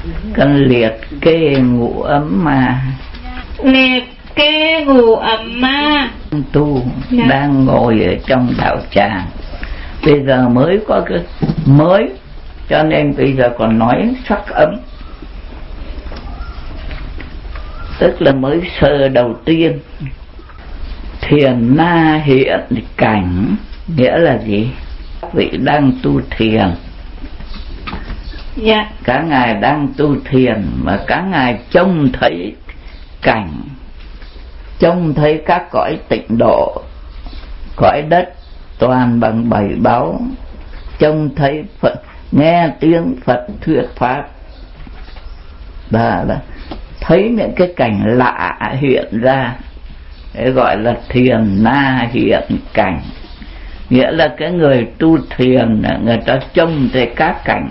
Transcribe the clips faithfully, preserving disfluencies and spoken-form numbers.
Cần liệt kê ngũ ấm ma. Liệt kê ngũ ấm ma. Tu dạ. Đang ngồi ở trong đạo tràng, bây giờ mới có cái mới, cho nên bây giờ còn nói sắc ấm, tức là mới sơ đầu tiên. Thiền na hiện cảnh, nghĩa là gì? Các vị đang tu thiền, dạ. Các ngài đang tu thiền mà các ngài trông thấy cảnh, trông thấy các cõi tịnh độ, cõi đất toàn bằng bảy báu, trông thấy Phật, nghe tiếng Phật thuyết pháp, và là thấy những cái cảnh lạ hiện ra, để gọi là thiền na hiện cảnh. Nghĩa là cái người tu thiền, người ta trông thấy các cảnh.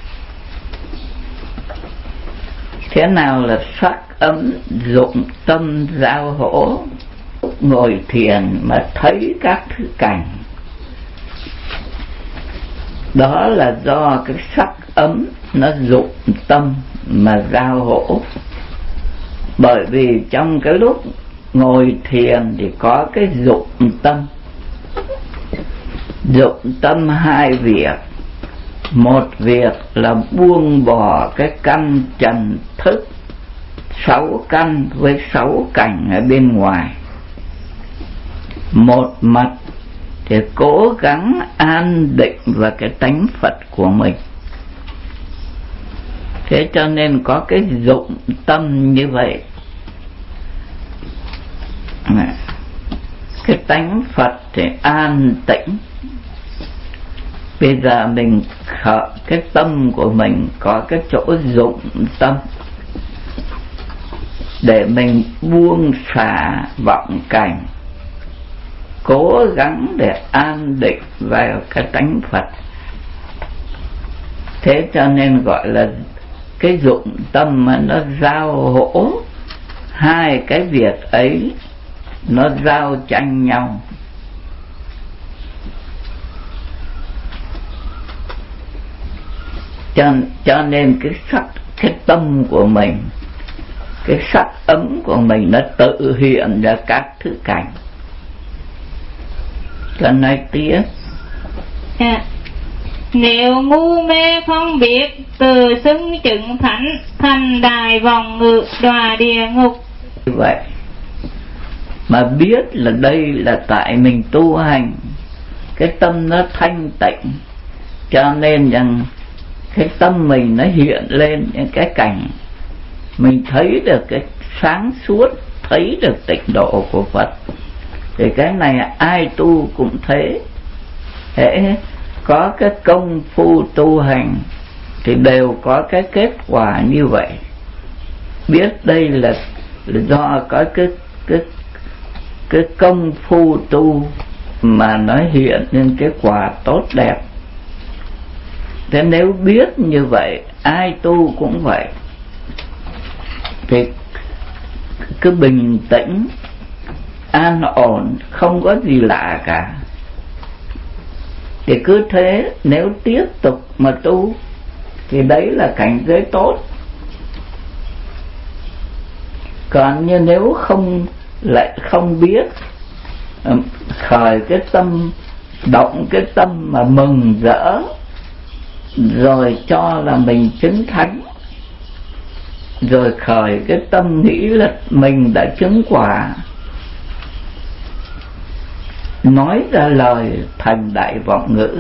Thế nào là sắc ấm dụng tâm giao hỗ? Ngồi thiền mà thấy các thứ cảnh, đó là do cái sắc ấm nó dụng tâm mà giao hỗ. Bởi vì trong cái lúc ngồi thiền thì có cái dụng tâm. Dụng tâm hai việc. Một việc là buông bỏ cái căn trần thức, sáu căn với sáu cảnh ở bên ngoài. Một mặt thì cố gắng an định vào cái tánh Phật của mình. Thế cho nên có cái dụng tâm như vậy. Cái tánh Phật thì an tĩnh. Bây giờ mình khởi cái tâm của mình có cái chỗ dụng tâm, để mình buông xả vọng cảnh, cố gắng để an định vào cái tánh Phật. Thế cho nên gọi là cái dụng tâm mà nó giao hỗ, hai cái việc ấy nó giao tranh nhau. Cho, cho nên cái sắc, cái tâm của mình, cái sắc ấm của mình nó tự hiện ra các thứ cảnh. Cho nói tiếp. À, nếu ngu mê không biết, từ xưng chứng thánh, thành đại vọng ngự đọa địa ngục. Như vậy mà biết là đây là tại mình tu hành, cái tâm nó thanh tịnh, cho nên rằng cái tâm mình nó hiện lên những cái cảnh, mình thấy được cái sáng suốt, thấy được tịnh độ của Phật. Thì cái này ai tu cũng thế. Hễ có cái công phu tu hành thì đều có cái kết quả như vậy. Biết đây là, là do có cái, cái, cái công phu tu mà nó hiện lên cái quả tốt đẹp. Thế nếu biết như vậy, ai tu cũng vậy, thì cứ bình tĩnh, an ổn, không có gì lạ cả. Thì cứ thế, nếu tiếp tục mà tu thì đấy là cảnh giới tốt. Còn như nếu không, lại không biết, khởi cái tâm, động cái tâm mà mừng rỡ, rồi cho là mình chứng thánh, rồi khởi cái tâm nghĩ là mình đã chứng quả, nói ra lời thành đại vọng ngữ,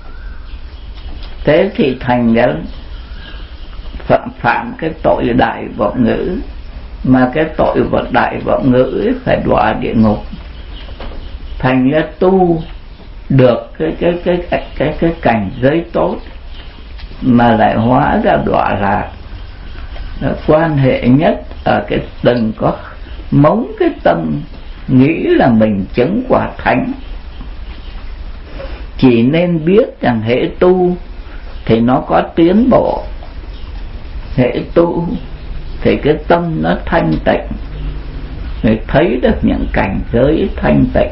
thế thì thành cái phạm, phạm cái tội đại vọng ngữ. Mà cái tội vật đại vọng ngữ phải đọa địa ngục. Thành ra tu được cái cái cái cái cái, cái cảnh giới tốt mà lại hóa ra đọa lạc. Quan hệ nhất ở cái đừng có móng cái tâm nghĩ là mình chứng quả thánh. Chỉ nên biết rằng hễ tu thì nó có tiến bộ, hễ tu thì cái tâm nó thanh tịnh, người thấy được những cảnh giới thanh tịnh,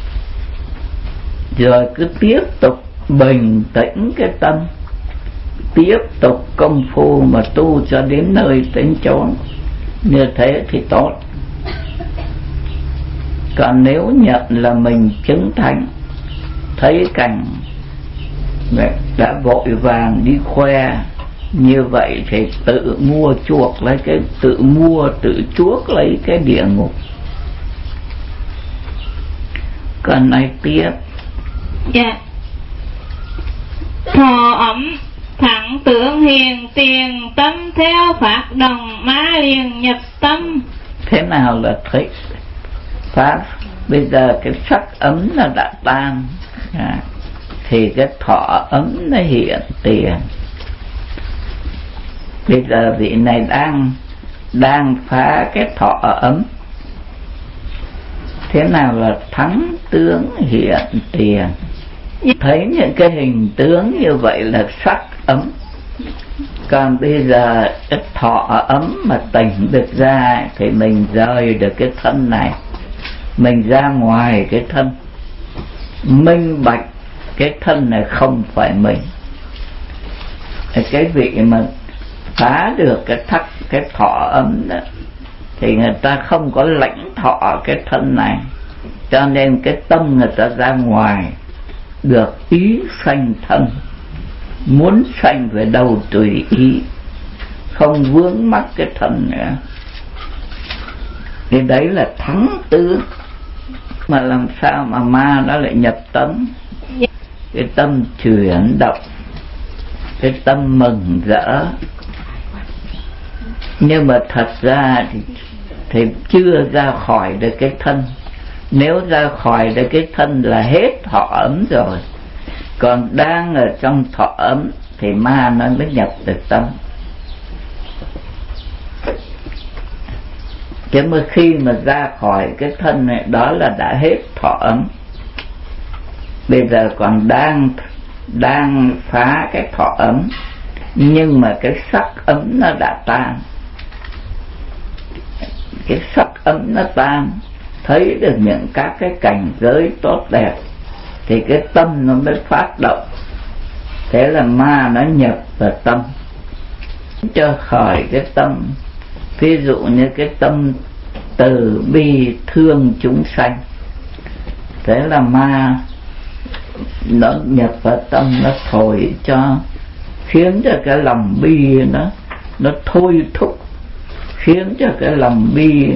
rồi cứ tiếp tục bình tĩnh cái tâm, tiếp tục công phu mà tu cho đến nơi đến chốn, như thế thì tốt. Còn nếu nhận là mình chứng thánh, thấy cảnh đã vội vàng đi khoe, như vậy thì tự mua chuộc lấy cái tự mua tự chuốc lấy cái địa ngục. Còn này tiếp. Dạ. Thọ ẩm thẳng tưởng hiền tiền tâm theo pháp đồng má liền nhập tâm. Thế nào là thấy pháp? Bây giờ cái sắc ấm nó đã tan, à, thì cái thọ ấm nó hiện tiền. Bây giờ vị này đang đang phá cái thọ ấm. Thế nào là thắng tướng hiện tiền? Thấy những cái hình tướng như vậy là sắc ấm. Còn bây giờ cái thọ ấm mà tỉnh được ra thì mình rời được cái thân này, mình ra ngoài cái thân, minh bạch cái thân này không phải mình. Cái vị mà phá được cái thắc cái thọ ấm đó thì người ta không có lãnh thọ cái thân này, cho nên cái tâm người ta ra ngoài được ý sanh thân, muốn sanh về đâu tùy ý, không vướng mắc cái thân nữa. Thì đấy là thắng tướng. Mà làm sao mà ma nó lại nhập tâm? Cái tâm chuyển động, cái tâm mừng rỡ. Nhưng mà thật ra thì, thì chưa ra khỏi được cái thân. Nếu ra khỏi được cái thân là hết thọ ấm rồi. Còn đang ở trong thọ ấm thì ma nó mới nhập được tâm. Chứ mà khi mà ra khỏi cái thân này, đó là đã hết thọ ấm. Bây giờ còn đang đang phá cái thọ ấm, nhưng mà cái sắc ấm nó đã tan. Cái sắc ấm nó tan, thấy được những các cái cảnh giới tốt đẹp, thì cái tâm nó mới phát động. Thế là ma nó nhập vào tâm, cho khỏi cái tâm. Ví dụ như cái tâm từ bi thương chúng sanh, thế là ma nó nhập vào tâm, nó thổi cho, khiến cho cái lòng bi nó nó thôi thúc, khiến cho cái lòng bi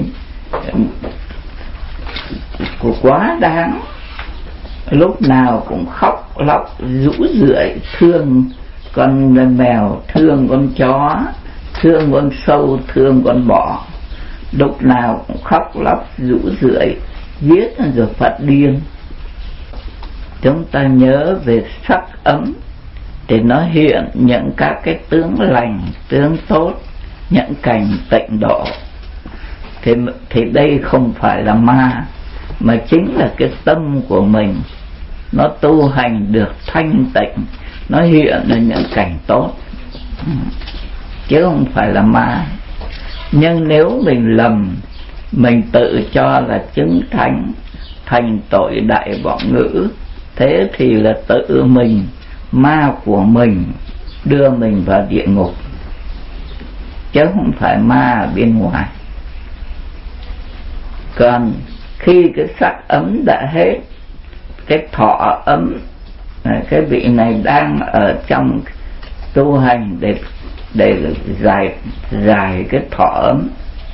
của quá đáng, lúc nào cũng khóc lóc rũ rượi, thương con mèo, thương con chó, thương con sâu, thương con bọ, lúc nào cũng khóc lóc rũ rượi, viết rồi phát điên. Chúng ta nhớ về sắc ấm thì nó hiện những các cái tướng lành, tướng tốt, những cảnh tịnh độ. Thì, thì đây không phải là ma, mà chính là cái tâm của mình nó tu hành được thanh tịnh, nó hiện là những cảnh tốt, chứ không phải là ma. Nhưng nếu mình lầm, mình tự cho là chứng thánh, thành tội đại vọng ngữ, thế thì là tự mình, ma của mình đưa mình vào địa ngục, chứ không phải ma ở bên ngoài. Còn khi cái sắc ấm đã hết, cái thọ ấm, cái vị này đang ở trong tu hành để để giải giải cái thọ ấm.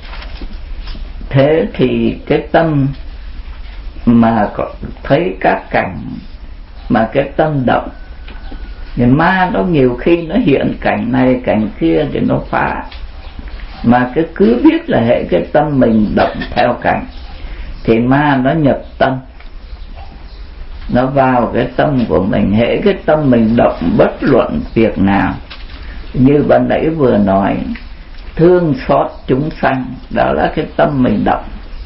Thế thì cái tâm mà có thấy các cảnh mà cái tâm động, thì ma nó nhiều khi nó hiện cảnh này cảnh kia để nó phá. Mà cái cứ biết là hệ cái tâm mình động theo cảnh thì ma nó nhập tâm, nó vào cái tâm của mình. Hệ cái tâm mình động bất luận việc nào, như ban nãy vừa nói, thương xót chúng sanh, đó là cái tâm mình động.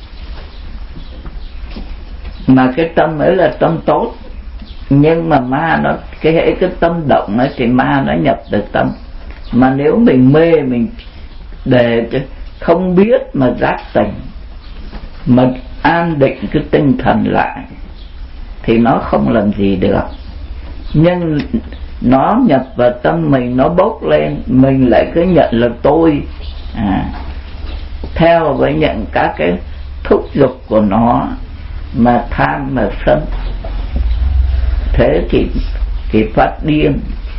Mà cái tâm ấy là tâm tốt, nhưng mà ma nó, cái hệ cái tâm động ấy thì ma nó nhập được tâm. Mà nếu mình mê, mình để không biết mà giác tỉnh, mà an định cái tinh thần lại, thì nó không làm gì được. Nhưng nó nhập vào tâm mình, nó bốc lên, mình lại cứ nhận là tôi, à, theo với nhận các cái thúc giục của nó mà tham mà sân, thế thì thì phát điên.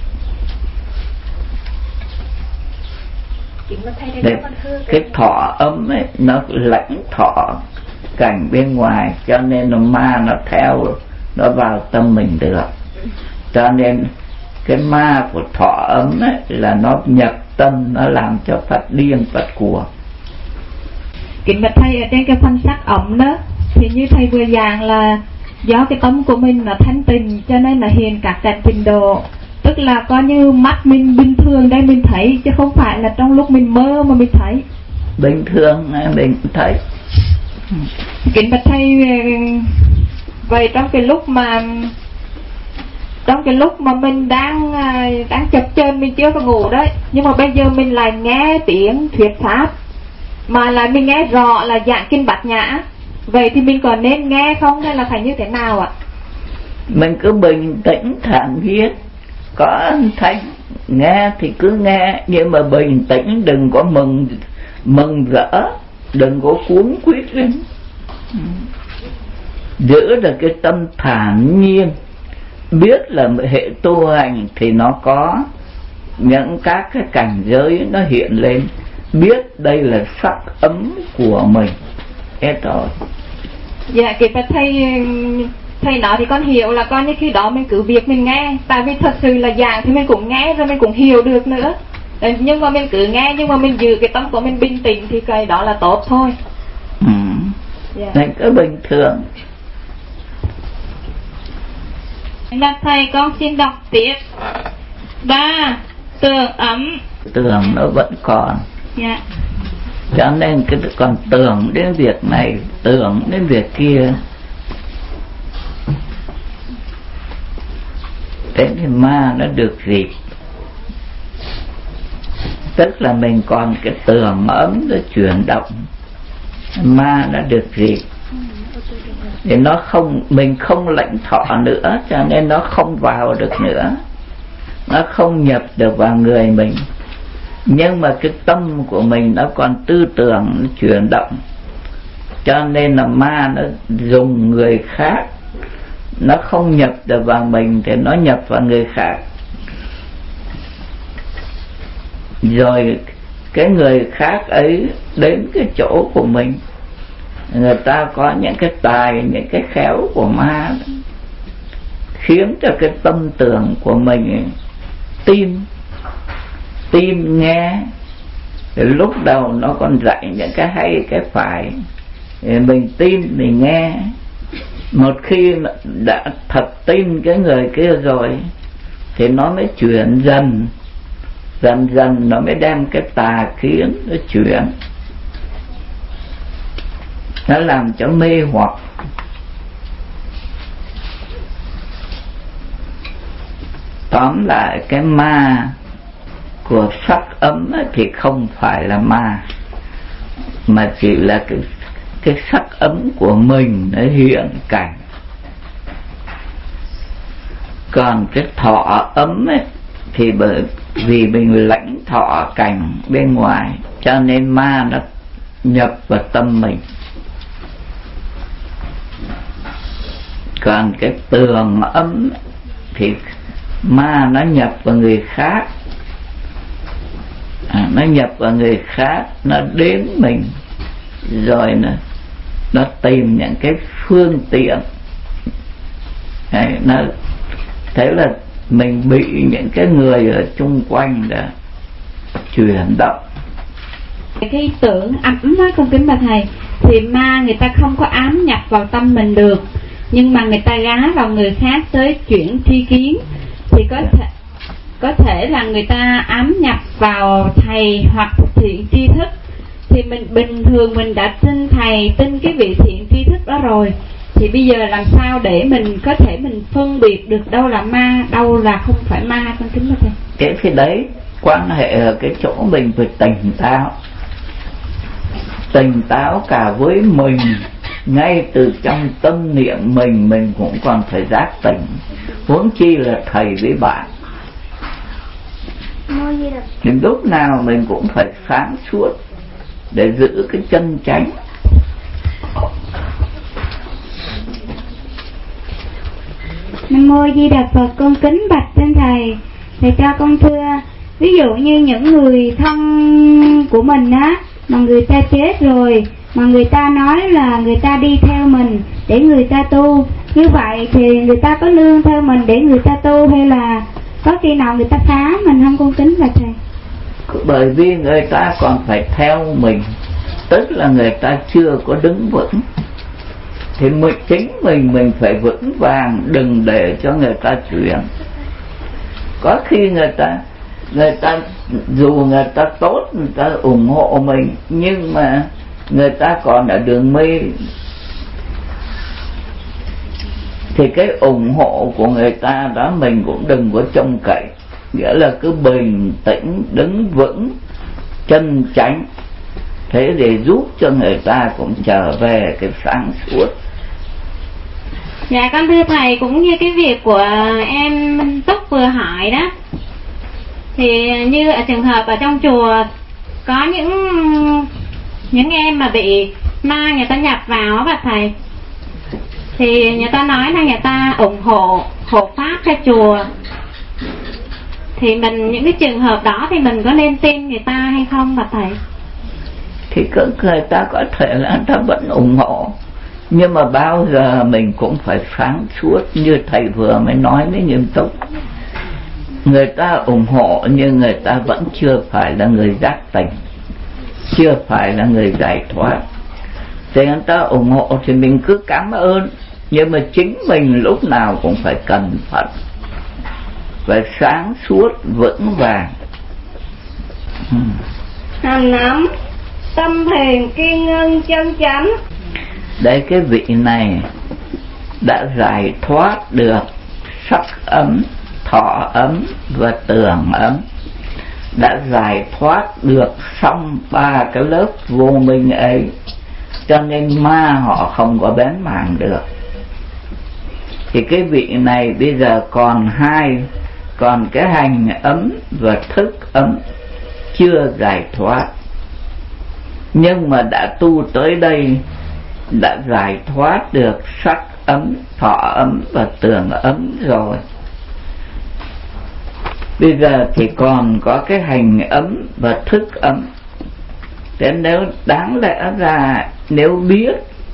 Để cái thọ ấm ấy, nó lãnh thọ cảnh bên ngoài, cho nên nó ma nó theo, nó vào tâm mình được. Cho nên cái ma của thọ ấm ấy là nó nhập tâm, nó làm cho phát điên phát của. Kính bạch thầy, ở trên cái phân sắc ấm đó thì như thầy vừa giảng là do cái tâm của mình nó thanh tịnh cho nên là hiện các cảnh trình độ, tức là có như mắt mình bình thường đây mình thấy, chứ không phải là trong lúc mình mơ mà mình thấy. Bình thường mình thấy. Kính bạch thầy, vậy trong cái lúc mà trong cái lúc mà mình đang đang chập chờn, mình chưa có ngủ đấy, nhưng mà bây giờ mình lại nghe tiếng thuyết pháp mà lại mình nghe rõ là giảng kinh Bát Nhã, vậy thì mình còn nên nghe không hay là phải như thế nào ạ? Mình cứ bình tĩnh thản nhiên, có âm thanh nghe thì cứ nghe, nhưng mà bình tĩnh, đừng có mừng mừng rỡ, đừng có cuống quýt lên, giữ được cái tâm thản nhiên. Biết là hệ tu hành thì nó có những các cái cảnh giới nó hiện lên, biết đây là sắc ấm của mình, hết rồi. Dạ, kể cả thầy thầy nói thì con hiểu là con như khi đó mình cứ việc mình nghe, tại vì thật sự là giảng thì mình cũng nghe rồi mình cũng hiểu được nữa, nhưng mà mình cứ nghe nhưng mà mình giữ cái tâm của mình bình tĩnh thì cái đó là tốt thôi. Ừ. Dạ. Nên cứ bình thường. Bạch thầy, con xin đọc tiếp. Ba, tưởng ấm. Tưởng nó vẫn còn. Dạ. Cho nên cái còn tưởng đến việc này, tưởng đến việc kia, thế thì ma nó được dịp. Tức là mình còn cái tưởng ấm nó chuyển động, ma nó được dịp thì nó không, mình không lãnh thọ nữa, cho nên nó không vào được nữa, nó không nhập được vào người mình. Nhưng mà cái tâm của mình nó còn tư tưởng, nó chuyển động, cho nên là ma nó dùng người khác, nó không nhập được vào mình thì nó nhập vào người khác. Rồi cái người khác ấy đến cái chỗ của mình, người ta có những cái tài, những cái khéo của ma, khiến cho cái tâm tưởng của mình tin tin nghe. Lúc đầu nó còn dạy những cái hay cái phải, mình tin mình nghe. Một khi đã thật tin cái người kia rồi thì nó mới chuyển dần, dần dần nó mới đem cái tà kiến nó chuyển, nó làm cho mê hoặc. Tóm lại cái ma của sắc ấm thì không phải là ma, mà chỉ là cái, cái sắc ấm của mình nó hiện cảnh. Còn cái thọ ấm ấy, thì bởi vì mình lãnh thọ cảnh bên ngoài, cho nên ma nó nhập vào tâm mình. Còn cái tường ấm thì ma nó nhập vào người khác, à, nó nhập vào người khác, nó đến mình rồi nó, nó tìm những cái phương tiện. Đấy, nó thế là mình bị những cái người ở chung quanh đã chuyển động. Cái tưởng ấm á, con kính bạch thầy, thì ma người ta không có ám nhập vào tâm mình được, nhưng mà người ta gá vào người khác tới chuyển tri kiến, thì có thể có thể là người ta ám nhập vào thầy hoặc thiện tri thức, thì mình bình thường mình đã tin thầy, tin cái vị thiện tri thức đó rồi, thì bây giờ làm sao để mình có thể mình phân biệt được đâu là ma, đâu là không phải ma, con kính bạch thầy? Cái cái đấy quan hệ ở cái chỗ mình phải tỉnh táo, tỉnh táo cả với mình, ngay từ trong tâm niệm mình mình cũng còn phải giác tỉnh, huống chi là thầy với bạn. thì lúc nào mình cũng phải sáng suốt để giữ cái chân chánh. Nam mô Di Đà Phật. Con kính bạch trên thầy, thầy cho con thưa, ví dụ như những người thân của mình á, mà người ta chết rồi mà người ta nói là người ta đi theo mình để người ta tu, như vậy thì người ta có nương theo mình để người ta tu, hay là có khi nào người ta phá mình không? Con kính bạch thầy. Bởi vì người ta còn phải theo mình, tức là người ta chưa có đứng vững, thì mình, chính mình mình phải vững vàng, đừng để cho người ta chuyển. Có khi người ta người ta dù người ta tốt, người ta ủng hộ mình, nhưng mà người ta còn ở đường mê, thì cái ủng hộ của người ta đó mình cũng đừng có trông cậy. Nghĩa là cứ bình tĩnh, đứng vững, chân chánh, thế để giúp cho người ta cũng trở về cái sáng suốt. Dạ con thưa thầy, cũng như cái việc của em Minh Túc vừa hỏi đó, thì như ở trường hợp ở trong chùa có những những em mà bị ma người ta nhập vào á thầy, thì người ta nói là người ta ủng hộ hộ pháp cho chùa, thì mình những cái trường hợp đó thì mình có nên tin người ta hay không bà thầy? Thì cứ người ta có thể là người ta vẫn ủng hộ, nhưng mà bao giờ mình cũng phải sáng suốt, như thầy vừa mới nói với Nghiêm Túc. Người ta ủng hộ nhưng người ta vẫn chưa phải là người giác tỉnh, chưa phải là người giải thoát. Thì người ta ủng hộ thì mình cứ cảm ơn, nhưng mà chính mình lúc nào cũng phải cẩn thận, phải sáng suốt, vững vàng. hmm. Hành nắm tâm thiền kiên ngân chân chánh. Đây, cái vị này đã giải thoát được sắc ấm, thọ ấm và tưởng ấm, đã giải thoát được xong ba cái lớp vô minh ấy, cho nên ma họ không có bén mảng được. Thì cái vị này bây giờ còn hai, còn cái hành ấm và thức ấm chưa giải thoát, nhưng mà đã tu tới đây đã giải thoát được sắc ấm, thọ ấm và tưởng ấm rồi. Bây giờ thì còn có cái hành ấm và thức ấm. Thế nếu đáng lẽ ra nếu biết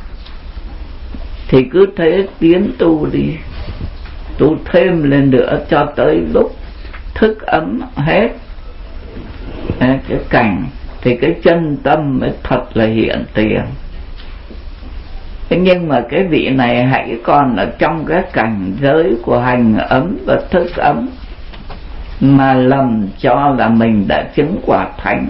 thì cứ thế tiến tu đi, tu thêm lên nữa cho tới lúc thức ấm hết cái cảnh, thì cái chân tâm mới thật là hiện tiền. Thế nhưng mà cái vị này hãy còn ở trong cái cảnh giới của hành ấm và thức ấm, mà lầm cho là mình đã chứng quả thánh.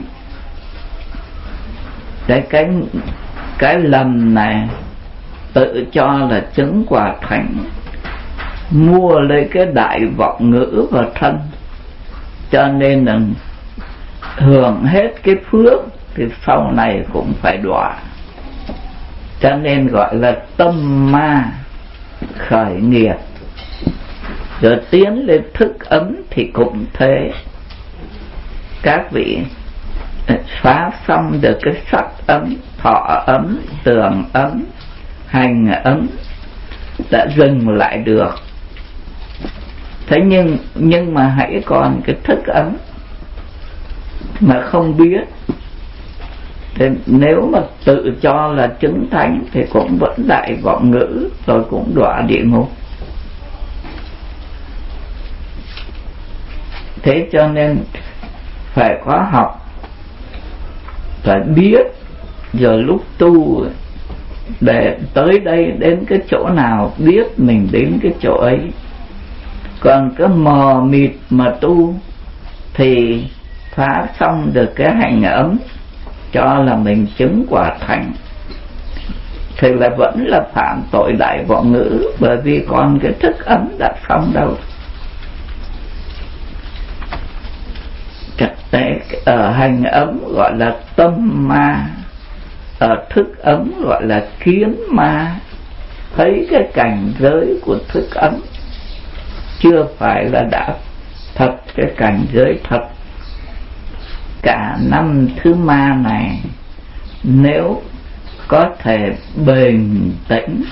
Đấy, cái cái lầm này tự cho là chứng quả thánh, mua lấy cái đại vọng ngữ vào thân, cho nên là hưởng hết cái phước thì sau này cũng phải đọa. Cho nên gọi là tâm ma khởi nghiệp. Rồi tiến lên thức ấm thì cũng thế. Các vị phá xong được cái sắc ấm, thọ ấm, tưởng ấm, hành ấm, đã dừng lại được. Thế nhưng nhưng mà hãy còn cái thức ấm mà không biết, thì nếu mà tự cho là chứng thánh thì cũng vẫn đại vọng ngữ, rồi cũng đọa địa ngục. Thế cho nên phải có học, phải biết, rồi lúc tu để tới đây đến cái chỗ nào biết mình đến cái chỗ ấy. Còn cái mò mịt mà tu thì phá xong được cái hành ấm, cho là mình chứng quả thánh, thì là vẫn là phạm tội đại vọng ngữ, bởi vì còn cái thức ấm đã xong đâu. Trật tế ở hành ấm gọi là tâm ma, ở thức ấm gọi là kiến ma. Thấy cái cảnh giới của thức ấm chưa phải là đã thật cái cảnh giới thật. cả năm thứ ma này nếu có thể bền tĩnh,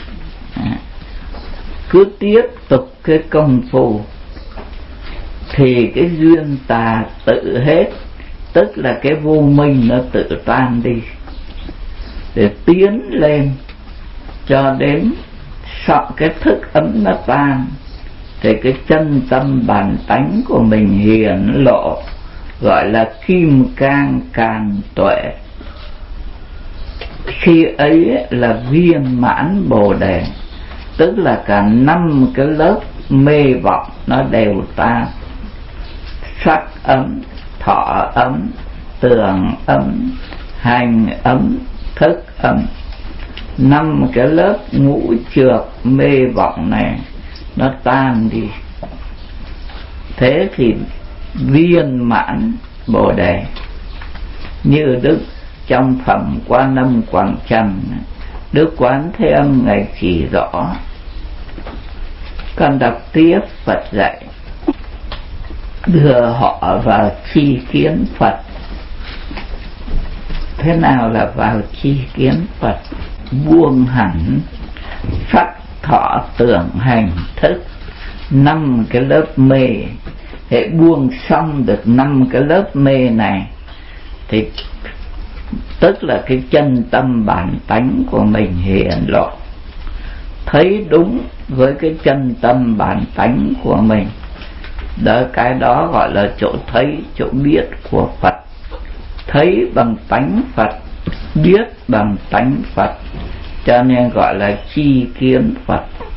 cứ tiếp tục cái công phu, thì cái duyên tà tự hết, tức là cái vô minh nó tự tan đi, để tiến lên cho đến sau cái thức ấm nó tan, thì cái chân tâm bản tánh của mình hiển lộ, gọi là kim cang càn tuệ. Khi ấy là viên mãn Bồ Đề, tức là cả năm cái lớp mê vọng nó đều tan. Sắc ấm, thọ ấm, tưởng ấm, hành ấm, thức ấm, năm cái lớp ngũ trược mê vọng này nó tan đi. Thế thì viên mãn Bồ Đề. Như Đức trong phẩm Quan Âm Quảng Trần, Đức Quán Thế Âm Ngài chỉ rõ. Con đọc tiếp Phật dạy: đưa họ vào chi kiến Phật. Thế nào là vào chi kiến Phật? Buông hẳn sắc thọ tưởng hành thức, năm cái lớp mê. Hệ buông xong được năm cái lớp mê này thì tức là cái chân tâm bản tánh của mình hiển lộ, thấy đúng với cái chân tâm bản tánh của mình. Đó, cái đó gọi là chỗ thấy, chỗ biết của Phật. Thấy bằng tánh Phật, biết bằng tánh Phật, cho nên gọi là chi kiến Phật.